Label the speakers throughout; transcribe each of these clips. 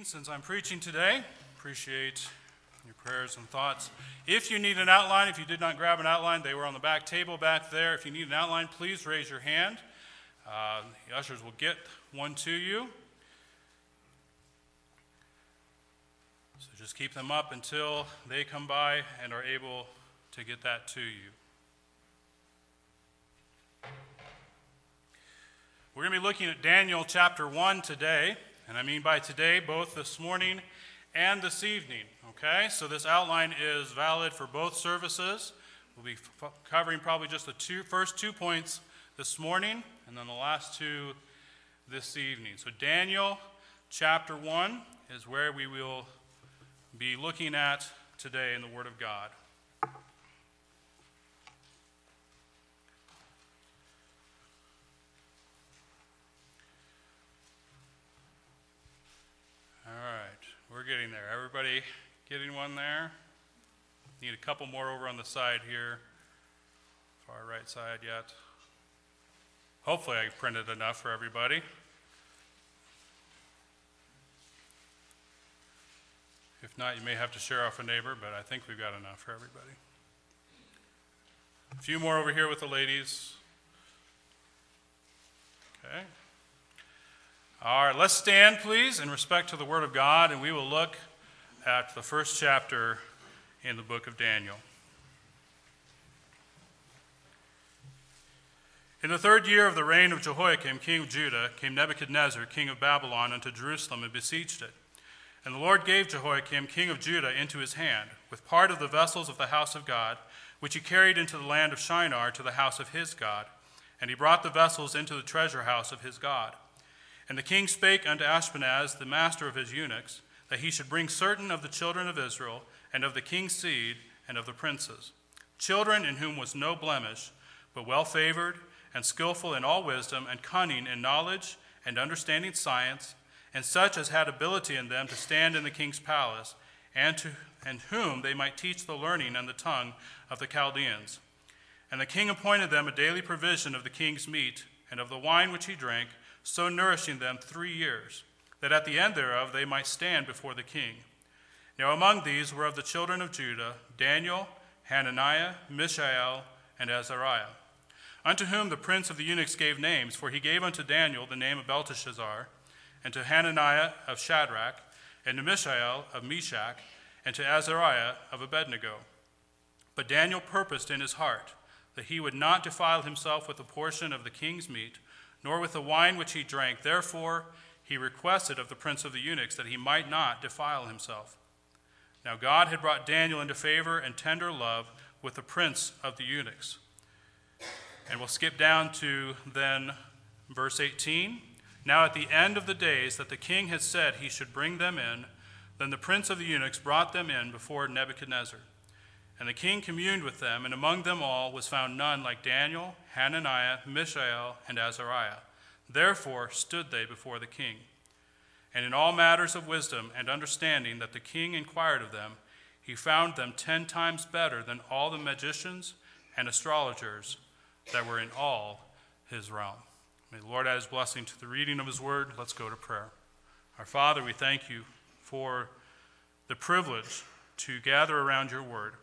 Speaker 1: Since I'm preaching today, appreciate your prayers and thoughts. If you need an outline, if you did not grab an outline, they were on the back table back there. If you need an outline, please raise your hand. The ushers will get one to you. So just keep them up until they come by and are able to get that to you. We're going to be looking at Daniel chapter 1 today. And I mean by today, both this morning and this evening, okay? So this outline is valid for both services. We'll be covering probably just the first two points this morning, and then the last two this evening. So Daniel chapter 1 is where we will be looking at today in the Word of God. We're getting there. Everybody getting one there? Need a couple more over on the side here. Far right side yet. Hopefully I printed enough for everybody. If not, you may have to share off a neighbor, but I think we've got enough for everybody. A few more over here with the ladies. Okay. All right, let's stand, please, in respect to the Word of God, and we will look at the first chapter in the book of Daniel. In the 3rd year of the reign of Jehoiakim, king of Judah, came Nebuchadnezzar, king of Babylon, unto Jerusalem and besieged it. And the Lord gave Jehoiakim, king of Judah, into his hand, with part of the vessels of the house of God, which he carried into the land of Shinar to the house of his God. And he brought the vessels into the treasure house of his God. And the king spake unto Ashpenaz, the master of his eunuchs, that he should bring certain of the children of Israel, and of the king's seed, and of the princes, children in whom was no blemish, but well favored, and skillful in all wisdom, and cunning in knowledge, and understanding science, and such as had ability in them to stand in the king's palace, and whom they might teach the learning and the tongue of the Chaldeans. And the king appointed them a daily provision of the king's meat, and of the wine which he drank, so nourishing them 3 years, that at the end thereof they might stand before the king. Now among these were of the children of Judah Daniel, Hananiah, Mishael, and Azariah, unto whom the prince of the eunuchs gave names, for he gave unto Daniel the name of Belteshazzar, and to Hananiah of Shadrach, and to Mishael of Meshach, and to Azariah of Abednego. But Daniel purposed in his heart that he would not defile himself with a portion of the king's meat, nor with the wine which he drank. Therefore he requested of the prince of the eunuchs that he might not defile himself. Now God had brought Daniel into favor and tender love with the prince of the eunuchs. And we'll skip down to then verse 18. Now at the end of the days that the king had said he should bring them in, then the prince of the eunuchs brought them in before Nebuchadnezzar. And the king communed with them, and among them all was found none like Daniel, Hananiah, Mishael, and Azariah. Therefore stood they before the king. And in all matters of wisdom and understanding that the king inquired of them, he found them 10 times better than all the magicians and astrologers that were in all his realm. May the Lord add his blessing to the reading of his word. Let's go to prayer. Our Father, we thank you for the privilege to gather around your word.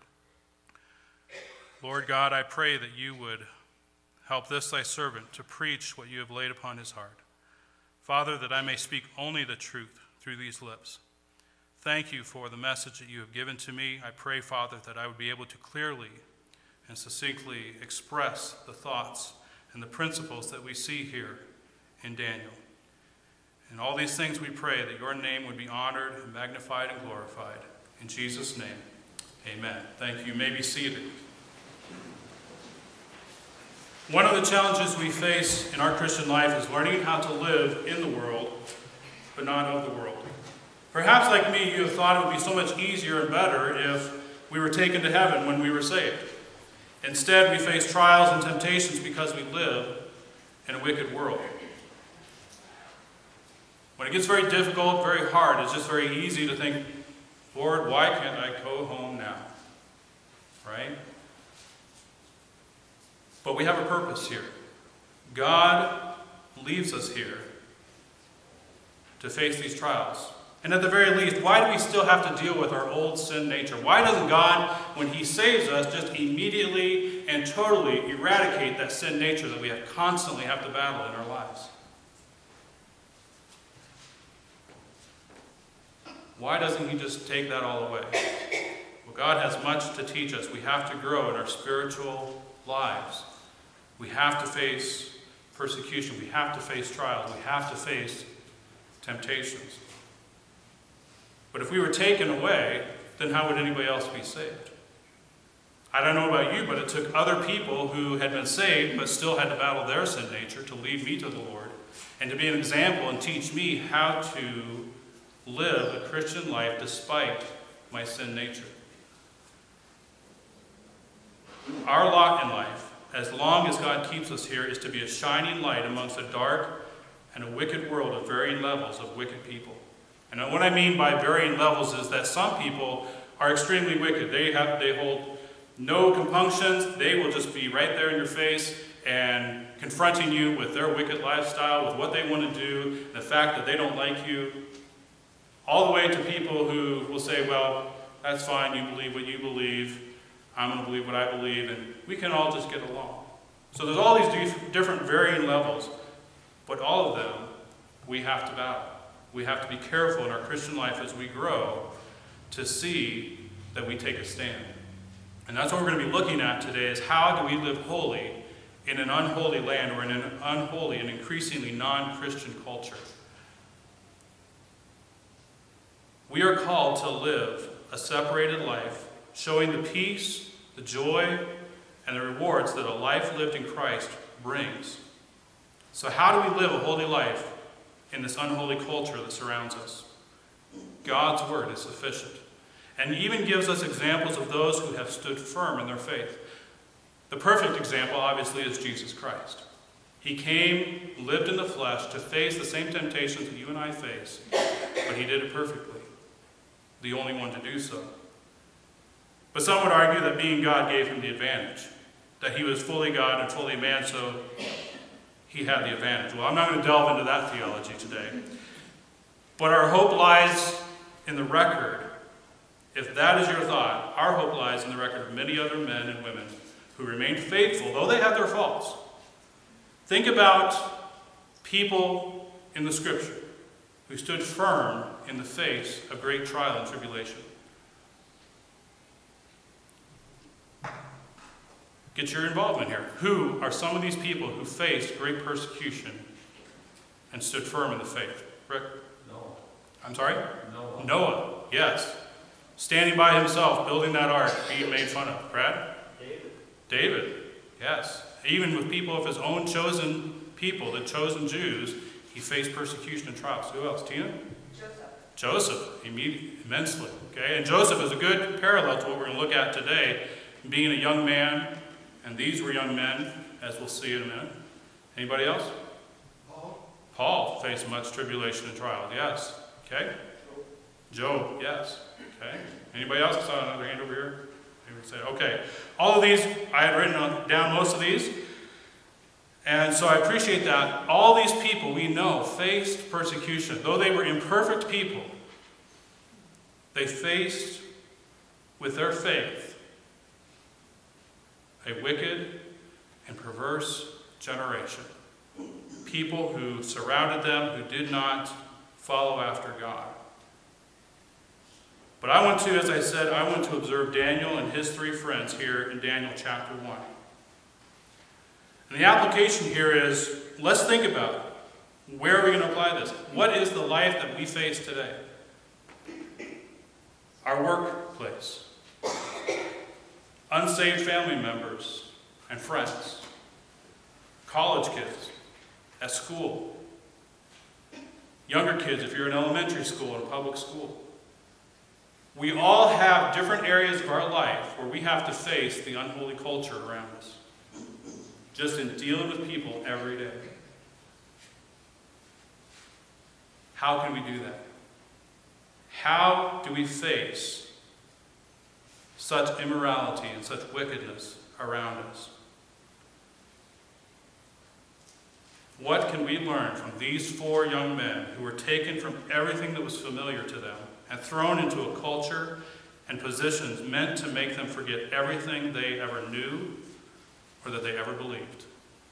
Speaker 1: Lord God, I pray that you would help this thy servant to preach what you have laid upon his heart. Father, that I may speak only the truth through these lips. Thank you for the message that you have given to me. I pray, Father, that I would be able to clearly and succinctly express the thoughts and the principles that we see here in Daniel. In all these things we pray that your name would be honored and magnified and glorified. In Jesus' name, amen. Thank you. You may be seated. One of the challenges we face in our Christian life is learning how to live in the world, but not of the world. Perhaps like me, you have thought it would be so much easier and better if we were taken to heaven when we were saved. Instead, we face trials and temptations because we live in a wicked world. When it gets very difficult, very hard, it's just very easy to think, Lord, why can't I go home now? Right? But we have a purpose here. God leaves us here to face these trials And at the very least, why do we still have to deal with our old sin nature? Why doesn't God, when he saves us, just immediately and totally eradicate that sin nature that we constantly have to battle in our lives? Why doesn't he just take that all away? Well, God has much to teach us. We have to grow in our spiritual lives. We have to face persecution. We have to face trials. We have to face temptations. But if we were taken away, then how would anybody else be saved? I don't know about you, but it took other people who had been saved but still had to battle their sin nature to lead me to the Lord and to be an example and teach me how to live a Christian life despite my sin nature. Our lot in life, as long as God keeps us here, is to be a shining light amongst a dark and a wicked world of varying levels of wicked people. And what I mean by varying levels is that some people are extremely wicked. They hold no compunctions. They will just be right there in your face and confronting you with their wicked lifestyle, with what they want to do, the fact that they don't like you. All the way to people who will say, well, that's fine, you believe what you believe, I'm going to believe what I believe, and we can all just get along. So there's all these different varying levels, but all of them we have to battle. We have to be careful in our Christian life as we grow to see that we take a stand. And that's what we're going to be looking at today, is how do we live holy in an unholy land or in an unholy and increasingly non-Christian culture. We are called to live a separated life, showing the peace, the joy, and the rewards that a life lived in Christ brings. So how do we live a holy life in this unholy culture that surrounds us? God's word is sufficient, and even gives us examples of those who have stood firm in their faith. The perfect example, obviously, is Jesus Christ. He came, lived in the flesh to face the same temptations that you and I face, but he did it perfectly, the only one to do so. But some would argue that being God gave him the advantage, that he was fully God and fully man, so he had the advantage. Well, I'm not going to delve into that theology today. But our hope lies in the record. If that is your thought, our hope lies in the record of many other men and women who remained faithful, though they had their faults. Think about people in the Scripture who stood firm in the face of great trial and tribulation. Get your involvement here. Who are some of these people who faced great persecution and stood firm in the faith? Rick?
Speaker 2: Noah.
Speaker 1: I'm sorry?
Speaker 2: Noah.
Speaker 1: Noah, yes. Standing by himself, building that ark, being made fun of. Brad? David, yes. Even with people of his own chosen people, the chosen Jews, he faced persecution and trials. Who else? Tina? Joseph, immensely. Okay, and Joseph is a good parallel to what we're going to look at today, being a young man, and these were young men, as we'll see in a minute. Anybody else? Paul faced much tribulation and trial. Yes. Okay. Job. Yes. Okay. Anybody else? I saw another hand over here. Okay, all of these, I had written down most of these, and so I appreciate that. All these people we know faced persecution. Though they were imperfect people, they faced, with their faith, a wicked and perverse generation. People who surrounded them, who did not follow after God. But I want to, as I said, I want to observe Daniel and his three friends here in Daniel chapter 1. And the application here is, let's think about it. Where are we going to apply this? What is the life that we face today? Our workplace. Unsaved family members and friends. College kids at school. Younger kids if you're in elementary school or public school. We all have different areas of our life where we have to face the unholy culture around us. Just in dealing with people every day. How can we do that? How do we face such immorality and such wickedness around us? What can we learn from these 4 young men who were taken from everything that was familiar to them and thrown into a culture and positions meant to make them forget everything they ever knew or that they ever believed?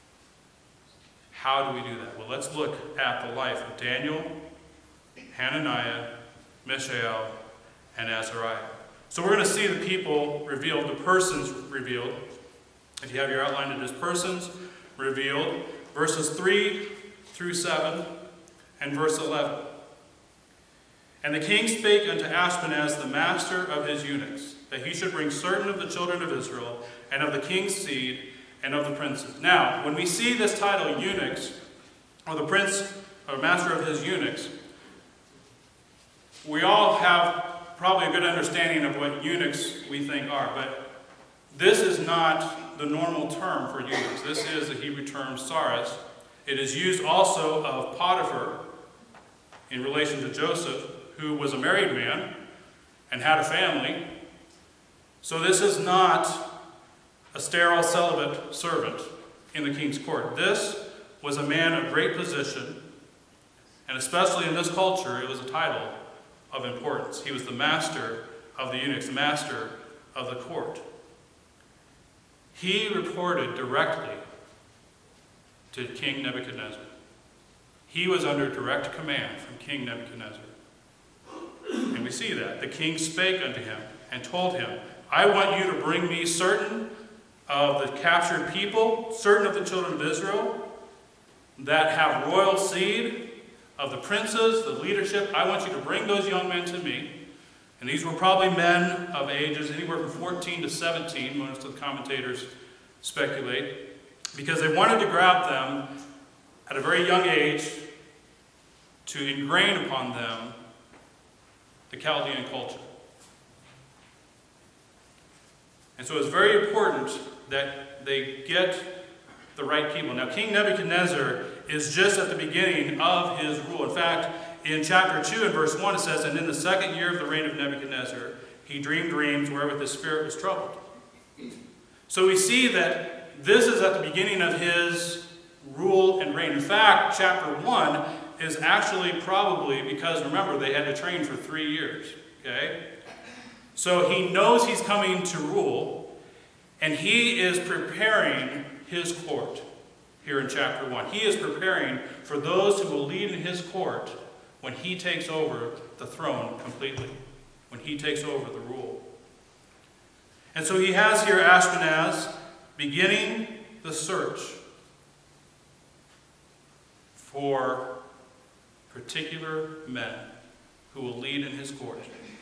Speaker 1: How do we do that? Well, let's look at the life of Daniel, Hananiah, Mishael, and Azariah. So we're going to see the people revealed, the persons revealed. If you have your outline, it is persons revealed, verses 3 through 7 and verse 11. And the king spake unto Ashpenaz, the master of his eunuchs, that he should bring certain of the children of Israel, and of the king's seed, and of the princes. Now, when we see this title, eunuchs, or the prince, or master of his eunuchs, we all have probably a good understanding of what eunuchs we think are, but this is not the normal term for eunuchs. This is the Hebrew term saras. It is used also of Potiphar in relation to Joseph, who was a married man and had a family. So this is not a sterile celibate servant in the king's court. This was a man of great position, and especially in this culture, it was a title of importance. He was the master of the eunuchs, the master of the court. He reported directly to King Nebuchadnezzar. He was under direct command from King Nebuchadnezzar. And we see that. The king spake unto him and told him, I want you to bring me certain of the captured people, certain of the children of Israel, that have royal seed, of the princes, the leadership. I want you to bring those young men to me. And these were probably men of ages anywhere from 14 to 17, most of the commentators speculate, because they wanted to grab them at a very young age to ingrain upon them the Chaldean culture. And so it's very important that they get the right people. Now, King Nebuchadnezzar is just at the beginning of his rule. In fact, in chapter 2 and verse 1 it says, And in the 2nd year of the reign of Nebuchadnezzar, he dreamed dreams wherewith his spirit was troubled. So we see that this is at the beginning of his rule and reign. In fact, chapter 1 is actually probably because, remember, they had to train for 3 years. Okay? So he knows he's coming to rule, and he is preparing his court here in chapter 1. He is preparing for those who will lead in his court when he takes over the throne completely, when he takes over the rule. And so he has here Ashpenaz beginning the search for particular men who will lead in his court.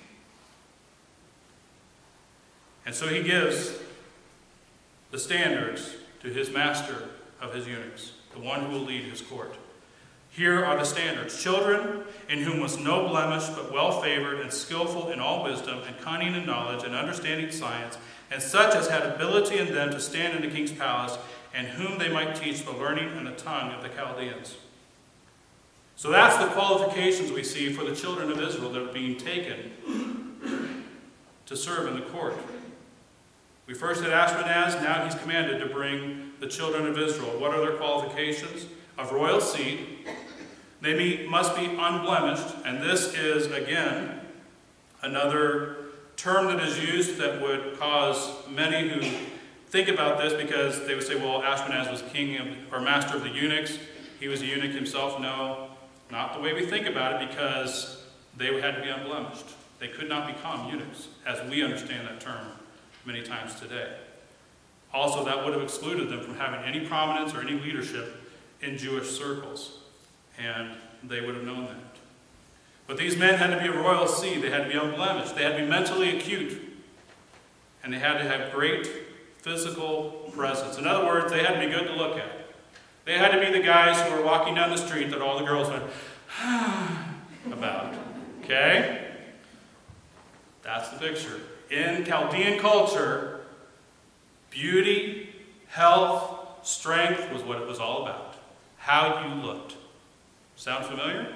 Speaker 1: And so he gives the standards to his master of his eunuchs, the one who will lead his court. Here are the standards. Children in whom was no blemish, but well favored and skillful in all wisdom and cunning in knowledge and understanding science, and such as had ability in them to stand in the king's palace, and whom they might teach the learning and the tongue of the Chaldeans. So that's the qualifications we see for the children of Israel that are being taken to serve in the court. We first had Ashpenaz, now he's commanded to bring the children of Israel. What are their qualifications? Of royal seed. They must be unblemished, and this is, again, another term that is used that would cause many who think about this, because they would say, well, Ashpenaz was king of, or master of the eunuchs. He was a eunuch himself. No, not the way we think about it, because they had to be unblemished. They could not become eunuchs, as we understand that term many times today. Also, that would have excluded them from having any prominence or any leadership in Jewish circles, and they would have known that. But these men had to be of royal seed. They had to be unblemished. They had to be mentally acute, and they had to have great physical presence. In other words, they had to be good to look at. They had to be the guys who were walking down the street that all the girls went about. Okay? That's the picture. In Chaldean culture, beauty, health, strength was what it was all about. How you looked. Sound familiar?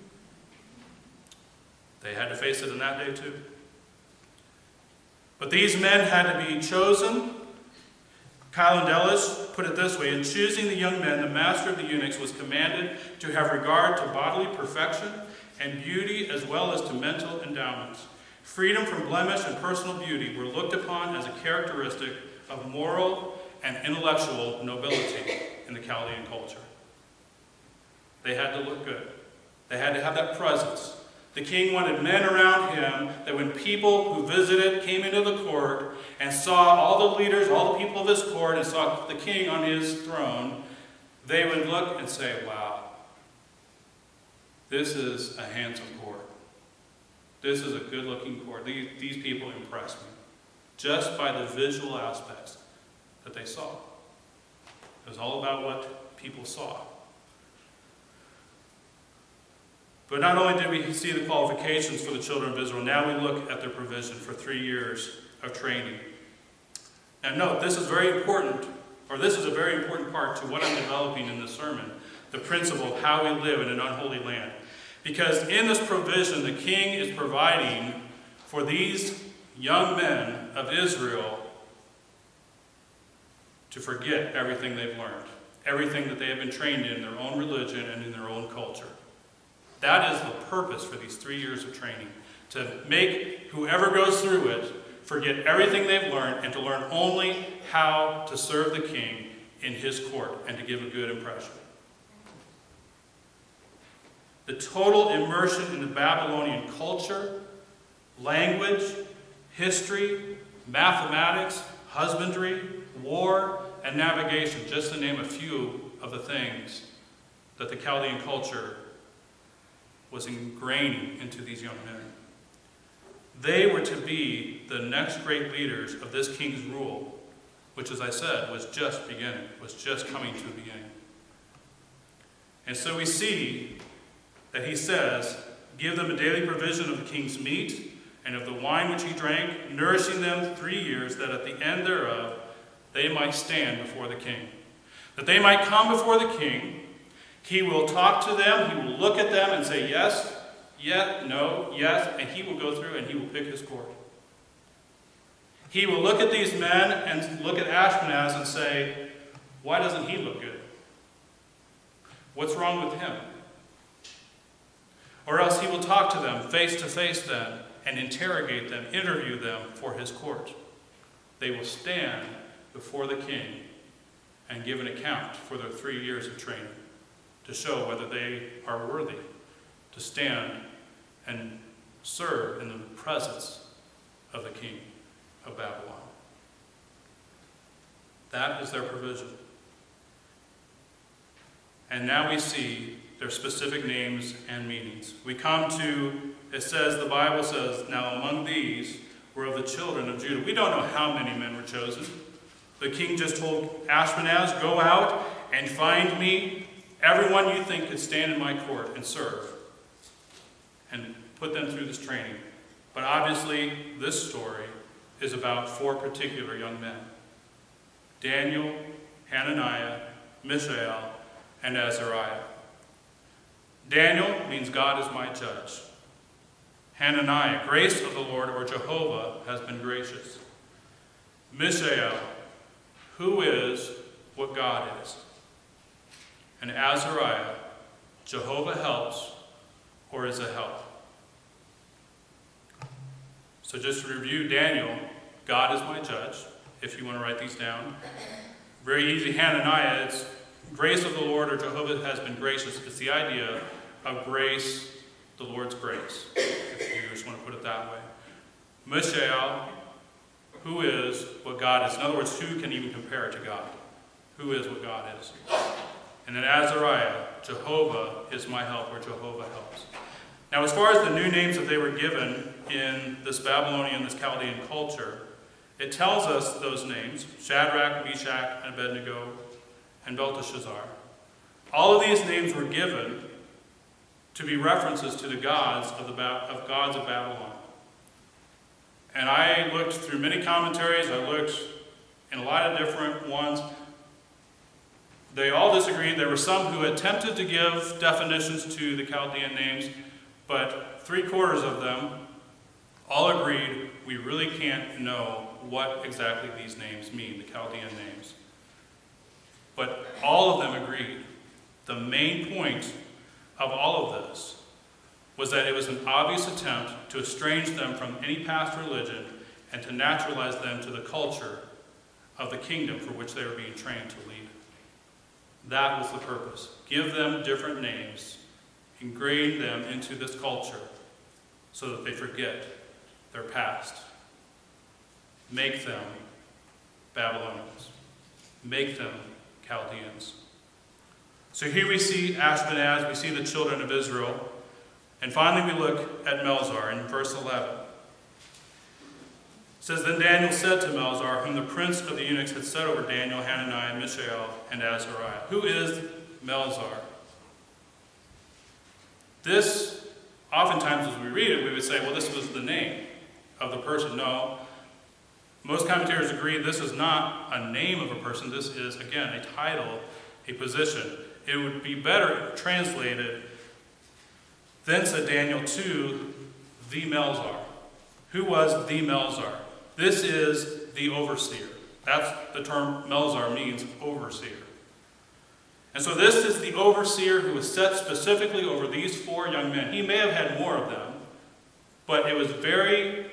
Speaker 1: They had to face it in that day too. But these men had to be chosen, Kylandelus put it this way: in choosing the young men, the master of the eunuchs was commanded to have regard to bodily perfection and beauty as well as to mental endowments. Freedom from blemish and personal beauty were looked upon as a characteristic of moral and intellectual nobility in the Chaldean culture. They had to look good. They had to have that presence. The king wanted men around him that when people who visited came into the court and saw all the leaders, all the people of his court, and saw the king on his throne, they would look and say, wow, this is a handsome court. This is a good-looking court. These people impress me just by the visual aspects that they saw. It was all about what people saw. But not only did we see the qualifications for the children of Israel, now we look at their provision for 3 years of training. Now note, this is very important, or this is a very important part to what I'm developing in this sermon, the principle of how we live in an unholy land. Because in this provision, the king is providing for these young men of Israel to forget everything they've learned, everything that they have been trained in their own religion and in their own culture. That is the purpose for these 3 years of training, to make whoever goes through it forget everything they've learned and to learn only how to serve the king in his court and to give a good impression. The total immersion in the Babylonian culture, language, history, mathematics, husbandry, war, and navigation, just to name a few of the things that the Chaldean culture was ingraining into these young men. They were to be the next great leaders of this king's rule, which, as I said, was just beginning, was just coming to the beginning. And so we see that he says, give them a daily provision of the king's meat and of the wine which he drank, nourishing them 3 years, that at the end thereof they might stand before the king. That they might come before the king. He will talk to them, he will look at them and say yes, yes, no, yes, and he will go through and he will pick his court. He will look at these men and look at Ashpenaz and say, why doesn't he look good? What's wrong with him? Or else he will talk to them face to face then and interrogate them, interview them for his court. They will stand before the king and give an account for their 3 years of training to show whether they are worthy to stand and serve in the presence of the king of Babylon. That is their provision. And now we see their specific names and meanings. We come to, it says, the Bible says, now among these were of the children of Judah. We don't know how many men were chosen. The king just told Ashpenaz, go out and find me everyone you think could stand in my court and serve, and put them through this training. But obviously, this story is about 4 particular young men: Daniel, Hananiah, Mishael, and Azariah. Daniel means God is my judge. Hananiah, grace of the Lord, or Jehovah, has been gracious. Mishael, who is what God is. And Azariah, Jehovah helps, or is a help. So just to review, Daniel, God is my judge, if you want to write these down. Very easy. Hananiah, it's grace of the Lord, or Jehovah has been gracious. It's the idea of grace, the Lord's grace, if you just want to put it that way. Mishael, who is what God is. In other words, who can even compare it to God? Who is what God is? And then Azariah, Jehovah is my help, or Jehovah helps. Now, as far as the new names that they were given in this Babylonian, this Chaldean culture, it tells us those names: Shadrach, Meshach, and Abednego, and Belteshazzar. All of these names were given to be references to the gods of gods of Babylon. And I looked through many commentaries. I looked in a lot of different ones. They all disagreed. There were some who attempted to give definitions to the Chaldean names, but 3/4 of them all agreed we really can't know what exactly these names mean, the Chaldean names. But all of them agreed. The main point of all of this was that it was an obvious attempt to estrange them from any past religion and to naturalize them to the culture of the kingdom for which they were being trained to lead. That was the purpose. Give them different names, ingrain them into this culture so that they forget their past. Make them Babylonians. Make them Chaldeans. So here we see Ashpenaz, we see the children of Israel, and finally we look at Melzar in verse 11. It says, Then Daniel said to Melzar, whom the prince of the eunuchs had set over Daniel, Hananiah, Mishael, and Azariah, Who is Melzar? This, oftentimes as we read it, we would say, well, this was the name of the person. No. Most commentators agree this is not a name of a person. This is, again, a title, a position. It would be better translated, Then said Daniel to the Melzar. Who was the Melzar? This is the overseer. That's the term Melzar means, overseer. And so this is the overseer who was set specifically over these 4 young men. He may have had more of them, but it was a very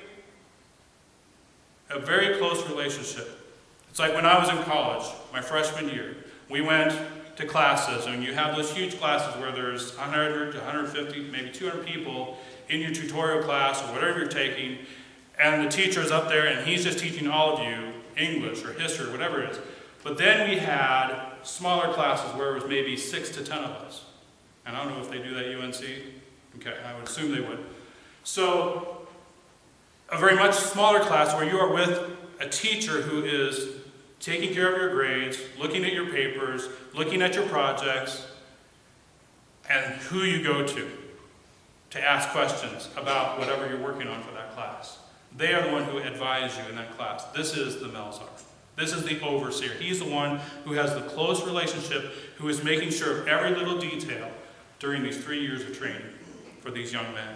Speaker 1: close relationship. It's like when I was in college, my freshman year, we went to classes, and you have those huge classes where there's 100 to 150, maybe 200 people in your tutorial class or whatever you're taking, and the teacher's up there and he's just teaching all of you English or history or whatever it is. But then we had smaller classes where it was maybe 6 to 10 of us. And I don't know if they do that at UNC. Okay, I would assume they would. So a very much smaller class where you are with a teacher who is taking care of your grades, looking at your papers, looking at your projects, and who you go to ask questions about whatever you're working on for that class. They are the one who advise you in that class. This is the Melzar. This is the overseer. He's the one who has the close relationship, who is making sure of every little detail during these 3 years of training for these young men.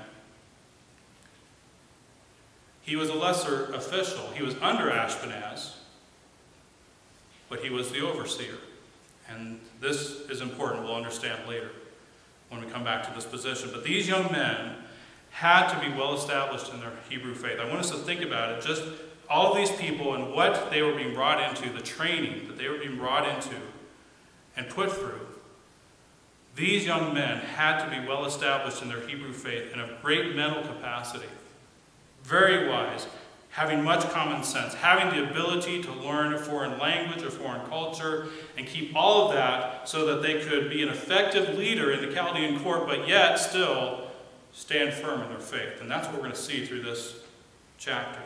Speaker 1: He was a lesser official. He was under Ashpenaz, but he was the overseer. And this is important. We'll understand later when we come back to this position. But these young men had to be well established in their Hebrew faith. I want us to think about it, just all of these people and what they were being brought into, the training that they were being brought into and put through. These young men had to be well established in their Hebrew faith and of great mental capacity, very wise, having much common sense, having the ability to learn a foreign language, a foreign culture, and keep all of that so that they could be an effective leader in the Chaldean court, but yet still stand firm in their faith. And that's what we're going to see through this chapter.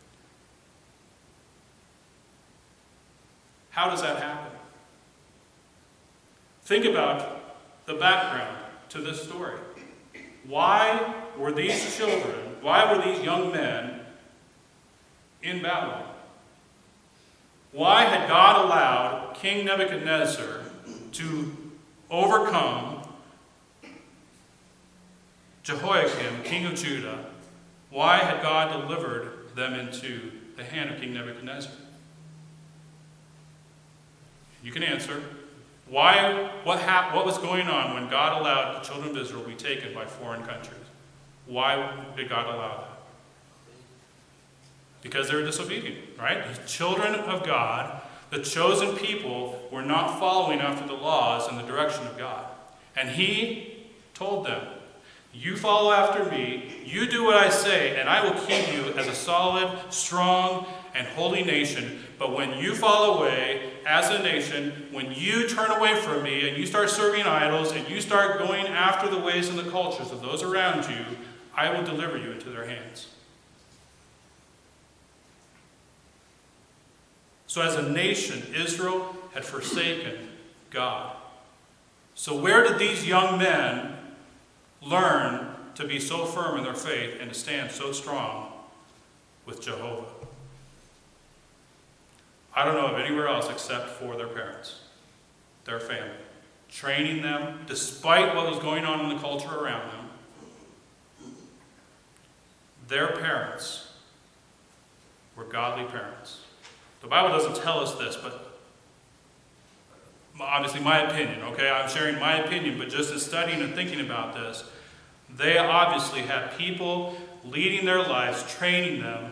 Speaker 1: How does that happen? Think about the background to this story. Why were these children, why were these young men in Babylon? Why had God allowed King Nebuchadnezzar to overcome Jehoiakim, king of Judah? Why had God delivered them into the hand of King Nebuchadnezzar? You can answer. Why? What was going on when God allowed the children of Israel to be taken by foreign countries? Why did God allow that? Because they were disobedient, right? The children of God, the chosen people, were not following after the laws and the direction of God. And he told them, you follow after me, you do what I say, and I will keep you as a solid, strong, and holy nation. But when you fall away as a nation, when you turn away from me and you start serving idols and you start going after the ways and the cultures of those around you, I will deliver you into their hands. So as a nation, Israel had forsaken God. So where did these young men learn to be so firm in their faith and to stand so strong with Jehovah? I don't know of anywhere else except for their parents, their family, training them despite what was going on in the culture around them. Their parents were godly parents. The Bible doesn't tell us this, but obviously my opinion, okay? I'm sharing my opinion, but just as studying and thinking about this, they obviously had people leading their lives, training them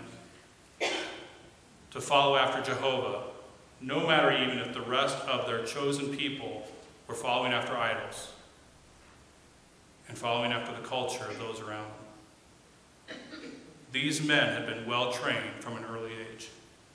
Speaker 1: to follow after Jehovah, no matter even if the rest of their chosen people were following after idols and following after the culture of those around them. These men had been well trained from an early age.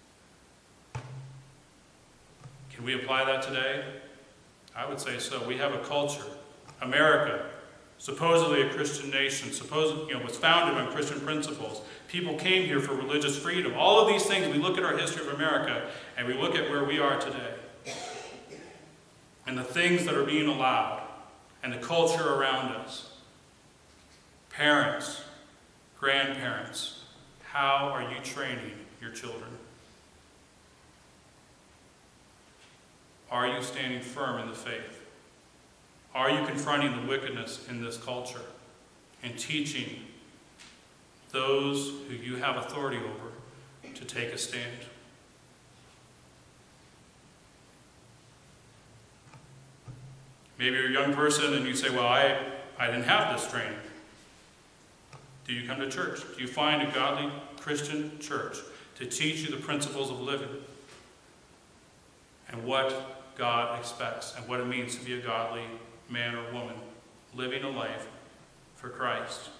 Speaker 1: Can we apply that today? I would say so. We have a culture. America, supposedly a Christian nation, was founded on Christian principles. People came here for religious freedom. All of these things, we look at our history of America and we look at where we are today. And the things that are being allowed and the culture around us. Parents, grandparents, how are you training your children? Are you standing firm in the faith? Are you confronting the wickedness in this culture and teaching those who you have authority over to take a stand? Maybe you're a young person and you say, well, I didn't have this training. Do you come to church? Do you find a godly Christian church to teach you the principles of living and what God expects and what it means to be a godly man or woman living a life for Christ?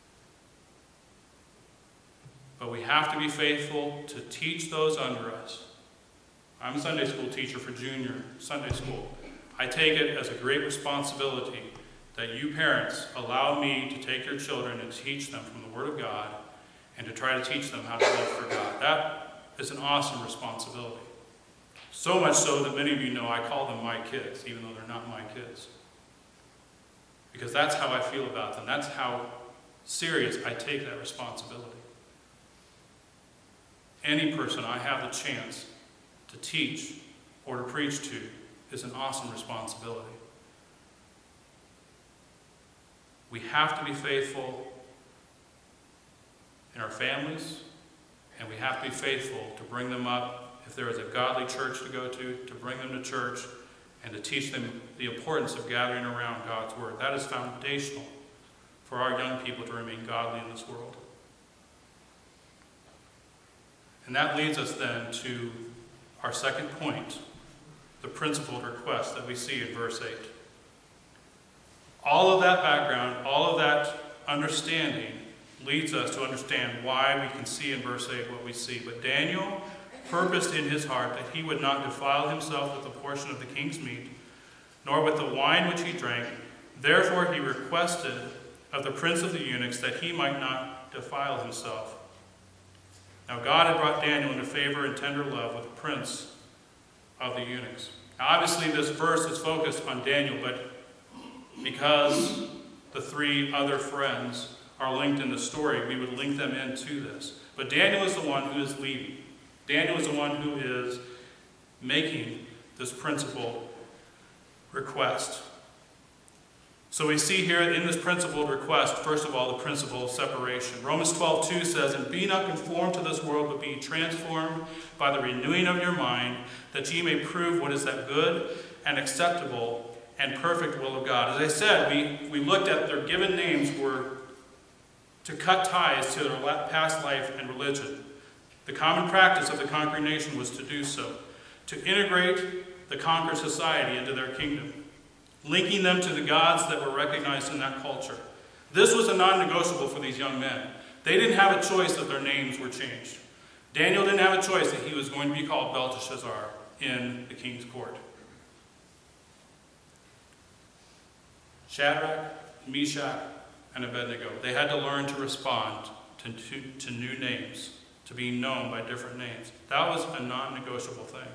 Speaker 1: But we have to be faithful to teach those under us. I'm a Sunday school teacher for junior Sunday school. I take it as a great responsibility that you parents allow me to take your children and teach them from the Word of God and to try to teach them how to live for God. That is an awesome responsibility. So much so that many of you know I call them my kids, even though they're not my kids. Because that's how I feel about them. That's how serious I take that responsibility. Any person I have the chance to teach or to preach to is an awesome responsibility. We have to be faithful in our families, and we have to be faithful to bring them up. If there is a godly church to go to bring them to church and to teach them the importance of gathering around God's Word. That is foundational for our young people to remain godly in this world. And that leads us then to our second point, the principled request that we see in verse 8. All of that background, all of that understanding leads us to understand why we can see in verse 8 what we see. But Daniel purposed in his heart that he would not defile himself with a portion of the king's meat, nor with the wine which he drank. Therefore he requested of the prince of the eunuchs that he might not defile himself. Now God had brought Daniel into favor and tender love with the prince of the eunuchs. Now obviously this verse is focused on Daniel, but because the three other friends are linked in the story, we would link them into this. But Daniel is the one who is leading. Daniel is the one who is making this principal request. So we see here in this principled request, first of all, the principle of separation. Romans 12:2 says, "And be not conformed to this world, but be transformed by the renewing of your mind, that ye may prove what is that good and acceptable and perfect will of God." As I said, we looked at their given names were to cut ties to their past life and religion. The common practice of the conquering nation was to do so, to integrate the conquered society into their kingdom, linking them to the gods that were recognized in that culture. This was a non-negotiable for these young men. They didn't have a choice that their names were changed. Daniel didn't have a choice that he was going to be called Belteshazzar in the king's court. Shadrach, Meshach, and Abednego, they had to learn to respond to new names, to being known by different names. That was a non-negotiable thing.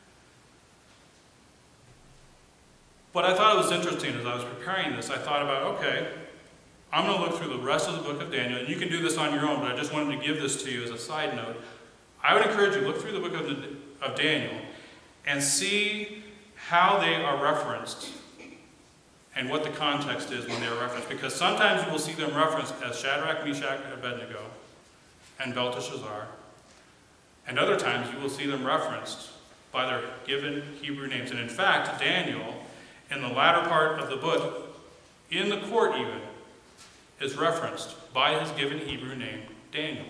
Speaker 1: But I thought it was interesting as I was preparing this. I thought about, okay, I'm going to look through the rest of the book of Daniel, and you can do this on your own, but I just wanted to give this to you as a side note. I would encourage you to look through the book of Daniel and see how they are referenced and what the context is when they are referenced. Because sometimes you will see them referenced as Shadrach, Meshach, and Abednego, and Belteshazzar. And other times you will see them referenced by their given Hebrew names. And in fact, Daniel, in the latter part of the book, in the court even, is referenced by his given Hebrew name, Daniel.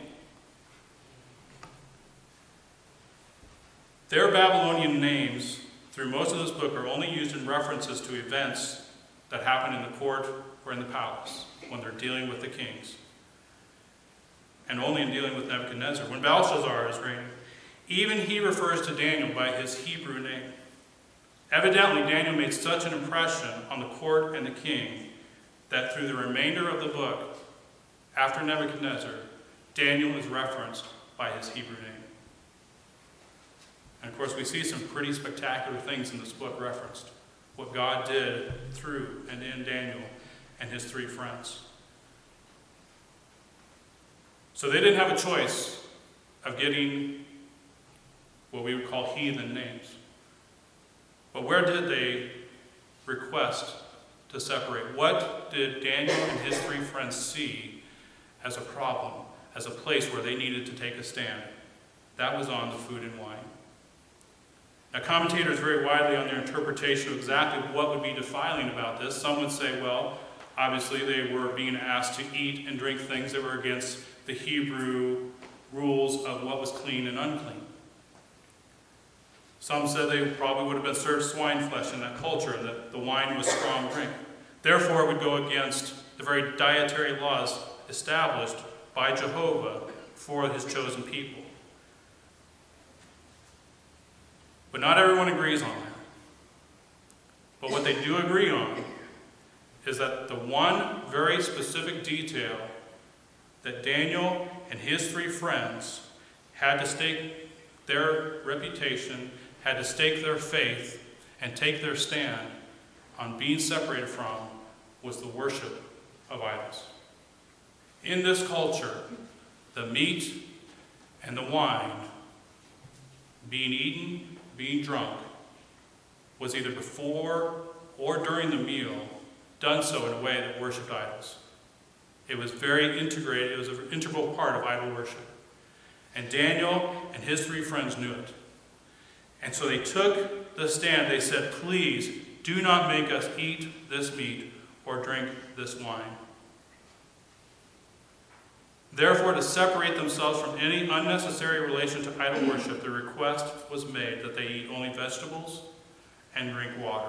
Speaker 1: Their Babylonian names, through most of this book, are only used in references to events that happen in the court or in the palace when they're dealing with the kings, and only in dealing with Nebuchadnezzar. When Belshazzar is reigning, even he refers to Daniel by his Hebrew name. Evidently, Daniel made such an impression on the court and the king that through the remainder of the book, after Nebuchadnezzar, Daniel is referenced by his Hebrew name. And of course, we see some pretty spectacular things in this book referenced. What God did through and in Daniel and his three friends. So they didn't have a choice of getting what we would call heathen names. But where did they request to separate? What did Daniel and his three friends see as a problem, as a place where they needed to take a stand? That was on the food and wine. Now, commentators vary widely on their interpretation of exactly what would be defiling about this. Some would say, well, obviously they were being asked to eat and drink things that were against the Hebrew rules of what was clean and unclean. Some said they probably would have been served swine flesh in that culture, and that the wine was strong drink. Therefore, it would go against the very dietary laws established by Jehovah for his chosen people. But not everyone agrees on that. But what they do agree on is that the one very specific detail that Daniel and his three friends had to stake their reputation, had to stake their faith, and take their stand on being separated from was the worship of idols. In this culture, the meat and the wine being eaten, being drunk, was either before or during the meal done so in a way that worshipped idols. It was very integrated, it was an integral part of idol worship. And Daniel and his three friends knew it. And so they took the stand. They said, please do not make us eat this meat or drink this wine. Therefore, to separate themselves from any unnecessary relation to idol worship, the request was made that they eat only vegetables and drink water.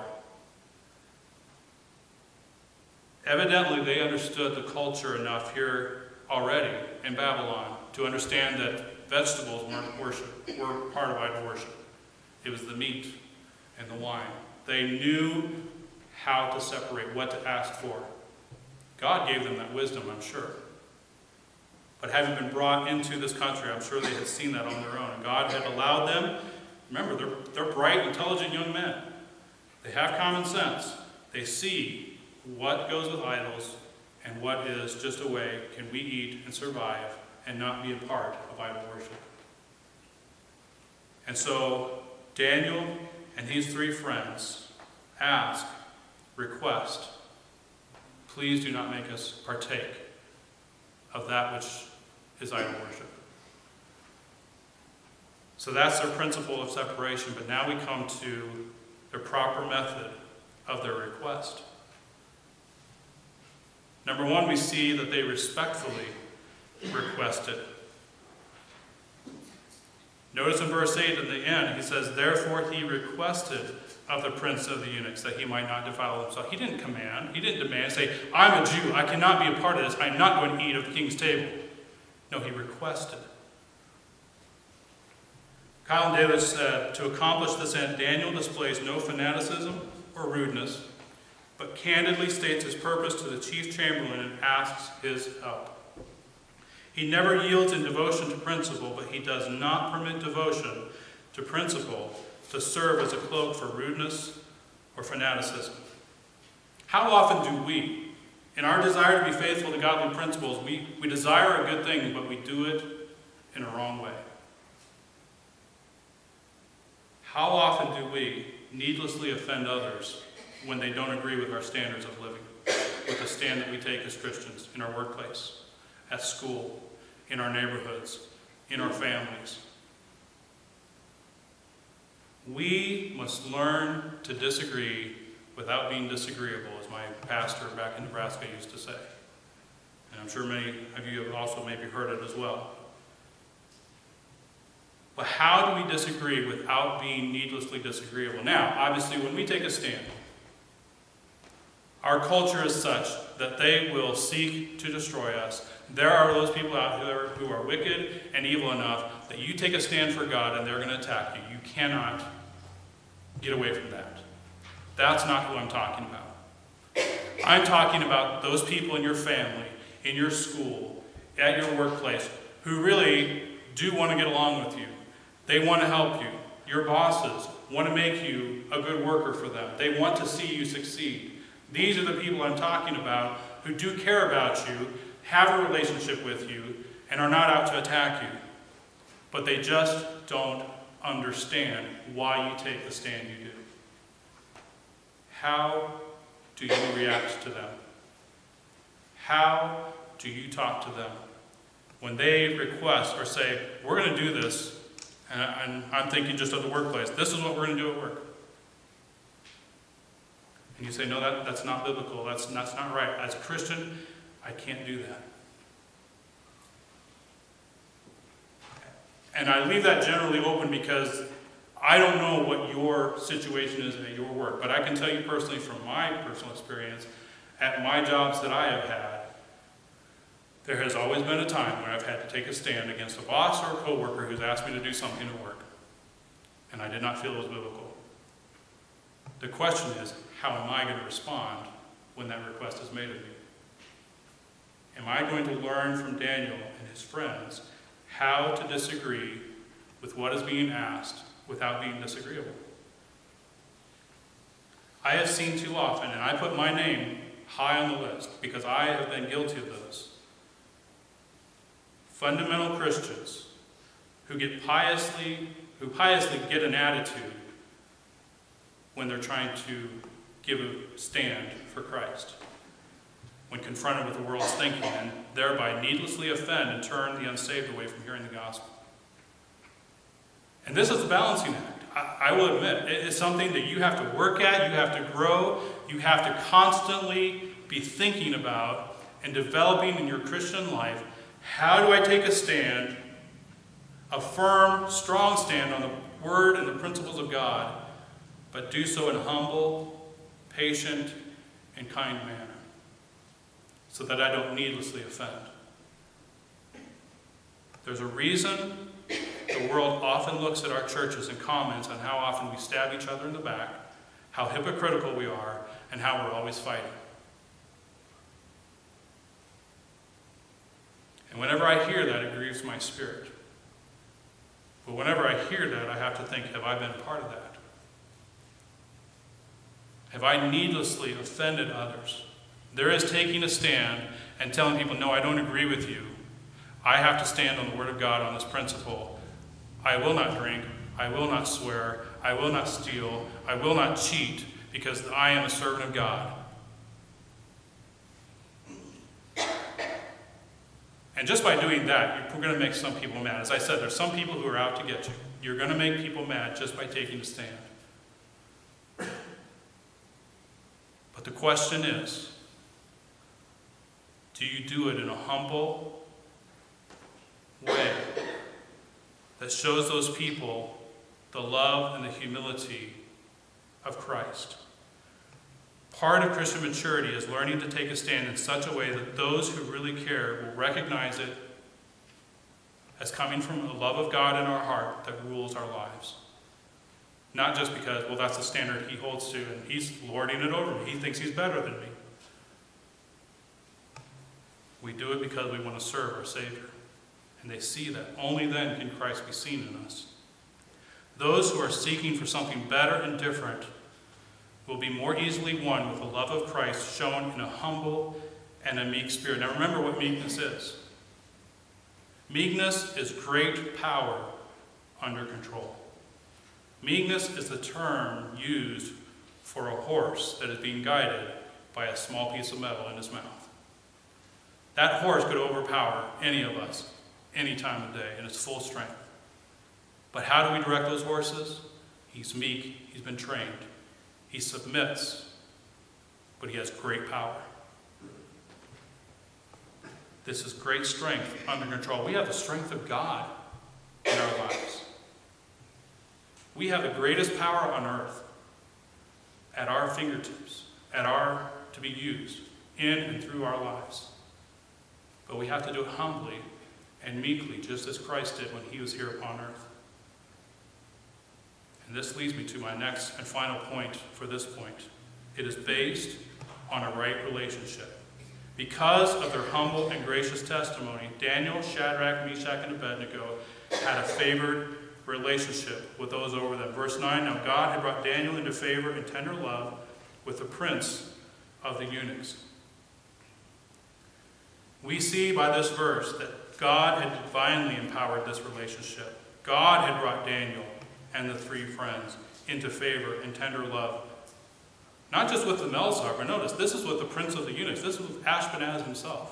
Speaker 1: Evidently, they understood the culture enough here already in Babylon to understand that vegetables were part of idol worship. It was the meat and the wine. They knew how to separate, what to ask for. God gave them that wisdom, I'm sure. But having been brought into this country, I'm sure they had seen that on their own. And God had allowed them, remember, they're bright, intelligent young men. They have common sense. They see what goes with idols and what is just a way can we eat and survive and not be a part of idol worship. And so Daniel and his three friends ask, request, please do not make us partake of that which is idol worship. So that's their principle of separation, but now we come to the proper method of their request. Number one, we see that they respectfully requested. Notice in verse 8 in the end, he says, therefore he requested of the prince of the eunuchs that he might not defile himself. He didn't command, he didn't demand, say, I'm a Jew, I cannot be a part of this, I'm not going to eat of the king's table. No, he requested. Kyle and Davis said, to accomplish this end, Daniel displays no fanaticism or rudeness, but candidly states his purpose to the chief chamberlain and asks his help. He never yields in devotion to principle, but he does not permit devotion to principle to serve as a cloak for rudeness or fanaticism. How often do we, in our desire to be faithful to godly principles, we desire a good thing, but we do it in a wrong way? How often do we needlessly offend others when they don't agree with our standards of living, with the stand that we take as Christians in our workplace, at school, in our neighborhoods, in our families? We must learn to disagree without being disagreeable, as my pastor back in Nebraska used to say. And I'm sure many of you have also maybe heard it as well. But how do we disagree without being needlessly disagreeable? Now, obviously, when we take a stand, our culture is such that they will seek to destroy us. There are those people out there who are wicked and evil enough that you take a stand for God and they're going to attack you. You cannot get away from that. That's not who I'm talking about. I'm talking about those people in your family, in your school, at your workplace, who really do want to get along with you. They want to help you. Your bosses want to make you a good worker for them. They want to see you succeed. These are the people I'm talking about who do care about you, have a relationship with you, and are not out to attack you. But they just don't understand why you take the stand you do. How do you react to them? How do you talk to them when they request or say, we're going to do this, and I'm thinking just of the workplace, this is what we're going to do at work. And you say, no, that's not biblical, that's not right. As a Christian, I can't do that. And I leave that generally open because I don't know what your situation is at your work, but I can tell you personally from my personal experience, at my jobs that I have had, there has always been a time when I've had to take a stand against a boss or a coworker who's asked me to do something at work, and I did not feel it was biblical. The question is, how am I going to respond when that request is made of me? Am I going to learn from Daniel and his friends how to disagree with what is being asked without being disagreeable? I have seen too often, and I put my name high on the list because I have been guilty of this, fundamental Christians who piously get an attitude when they're trying to give a stand for Christ, when confronted with the world's thinking, and thereby needlessly offend and turn the unsaved away from hearing the gospel. And this is the balancing act. I will admit, it is something that you have to work at, you have to grow, you have to constantly be thinking about and developing in your Christian life. How do I take a stand, a firm, strong stand on the word and the principles of God, but do so in a humble, patient, and kind manner, so that I don't needlessly offend? There's a reason the world often looks at our churches and comments on how often we stab each other in the back, how hypocritical we are, and how we're always fighting. And whenever I hear that, it grieves my spirit. But whenever I hear that, I have to think, have I been a part of that? Have I needlessly offended others? There is taking a stand and telling people, no, I don't agree with you. I have to stand on the Word of God on this principle. I will not drink. I will not swear. I will not steal. I will not cheat because I am a servant of God. And just by doing that, you're going to make some people mad. As I said, there's some people who are out to get you. You're going to make people mad just by taking a stand. But the question is, do you do it in a humble way that shows those people the love and the humility of Christ? Part of Christian maturity is learning to take a stand in such a way that those who really care will recognize it as coming from the love of God in our heart that rules our lives. Not just because, well, that's the standard he holds to and he's lording it over me. He thinks he's better than me. We do it because we want to serve our Savior. And they see that. Only then can Christ be seen in us. Those who are seeking for something better and different will be more easily won with the love of Christ shown in a humble and a meek spirit. Now remember what meekness is. Meekness is great power under control. Meekness is the term used for a horse that is being guided by a small piece of metal in his mouth. That horse could overpower any of us any time of day in its full strength. But how do we direct those horses? He's meek. He's been trained. He submits, but he has great power. This is great strength under control. We have the strength of God in our lives. We have the greatest power on earth at our fingertips, to be used in and through our lives. But we have to do it humbly and meekly, just as Christ did when he was here upon earth. And this leads me to my next and final point for this point. It is based on a right relationship. Because of their humble and gracious testimony, Daniel, Shadrach, Meshach, and Abednego had a favored relationship with those over them. Verse 9, now God had brought Daniel into favor and tender love with the prince of the eunuchs. We see by this verse that God had divinely empowered this relationship. God had brought Daniel and the three friends into favor and tender love. Not just with the Melzar, but notice, this is with the prince of the eunuchs. This is with Ashpenaz himself.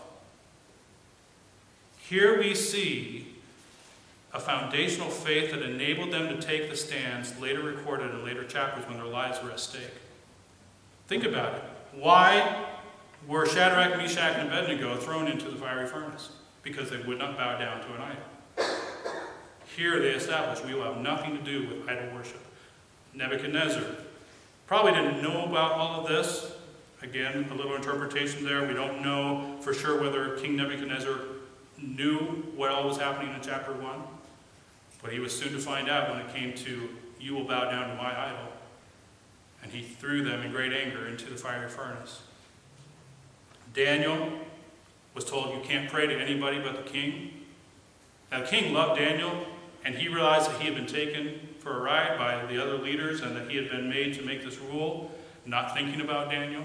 Speaker 1: Here we see a foundational faith that enabled them to take the stands later recorded in later chapters when their lives were at stake. Think about it. Why were Shadrach, Meshach, and Abednego thrown into the fiery furnace? Because they would not bow down to an idol. Here they established we will have nothing to do with idol worship. Nebuchadnezzar probably didn't know about all of this. Again, a little interpretation there. We don't know for sure whether King Nebuchadnezzar knew what all was happening in chapter 1. But he was soon to find out when it came to, you will bow down to my idol. And he threw them in great anger into the fiery furnace. Daniel was told, you can't pray to anybody but the king. Now the king loved Daniel, and he realized that he had been taken for a ride by the other leaders and that he had been made to make this rule, not thinking about Daniel.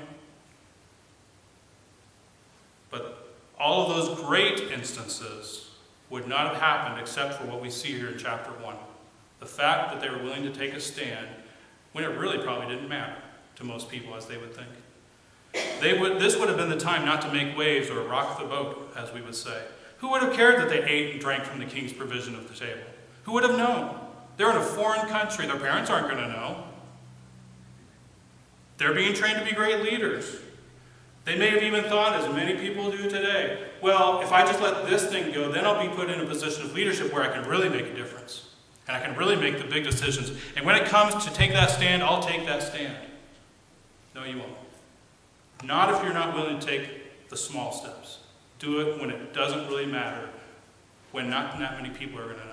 Speaker 1: But all of those great instances would not have happened except for what we see here in chapter 1. The fact that they were willing to take a stand when it really probably didn't matter to most people, as they would think. This would have been the time not to make waves or rock the boat, as we would say. Who would have cared that they ate and drank from the king's provision of the table? Who would have known? They're in a foreign country. Their parents aren't going to know. They're being trained to be great leaders. They may have even thought, as many people do today, well, if I just let this thing go, then I'll be put in a position of leadership where I can really make a difference. And I can really make the big decisions. And when it comes to take that stand, I'll take that stand. No, you won't. Not if you're not willing to take the small steps. Do it when it doesn't really matter, when not that many people are going to know.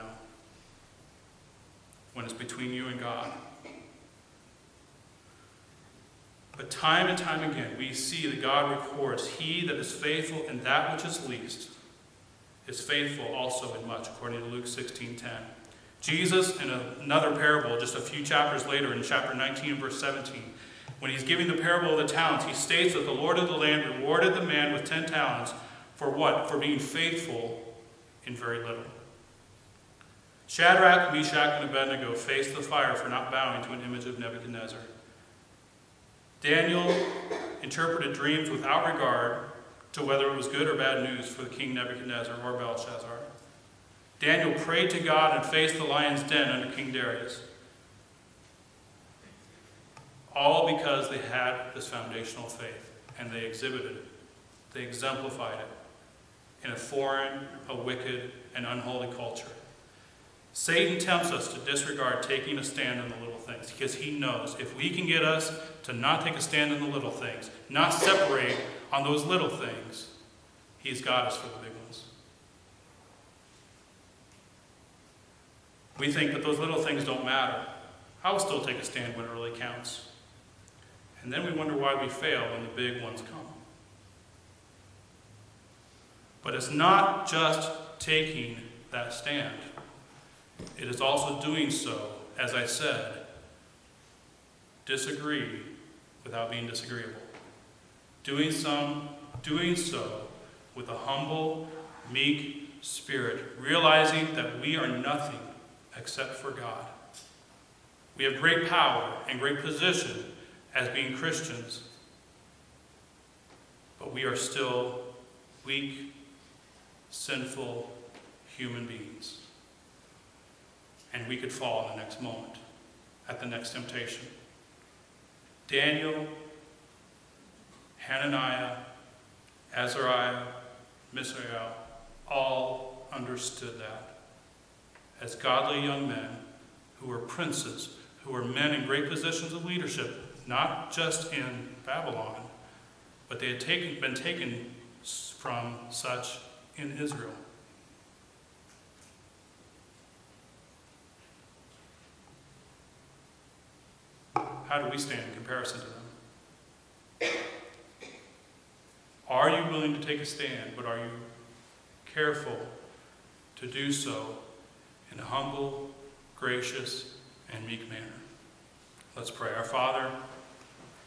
Speaker 1: When it's between you and God. But time and time again, we see that God records, he that is faithful in that which is least is faithful also in much, according to Luke 16:10. Jesus, in another parable, just a few chapters later, in chapter 19 and verse 17, when he's giving the parable of the talents, he states that the Lord of the land rewarded the man with 10 talents for what? For being faithful in very little. Shadrach, Meshach, and Abednego faced the fire for not bowing to an image of Nebuchadnezzar. Daniel interpreted dreams without regard to whether it was good or bad news for the king Nebuchadnezzar or Belshazzar. Daniel prayed to God and faced the lion's den under King Darius. All because they had this foundational faith, and they exhibited it. They exemplified it in a foreign, a wicked, and unholy culture. Satan tempts us to disregard taking a stand in the little things, because he knows if we can get us to not take a stand in the little things, not separate on those little things, he's got us for the big ones. We think that those little things don't matter. I will still take a stand when it really counts. And then we wonder why we fail when the big ones come. But it's not just taking that stand. It is also doing so, as I said, disagree without being disagreeable. Doing so with a humble, meek spirit, realizing that we are nothing except for God. We have great power and great position as being Christians, but we are still weak, sinful human beings. And we could fall in the next moment, at the next temptation. Daniel, Hananiah, Azariah, Mishael, all understood that. As godly young men who were princes, who were men in great positions of leadership, not just in Babylon, but they had been taken from such in Israel. How do we stand in comparison to them? Are you willing to take a stand, but are you careful to do so in a humble, gracious, and meek manner? Let's pray. Our Father,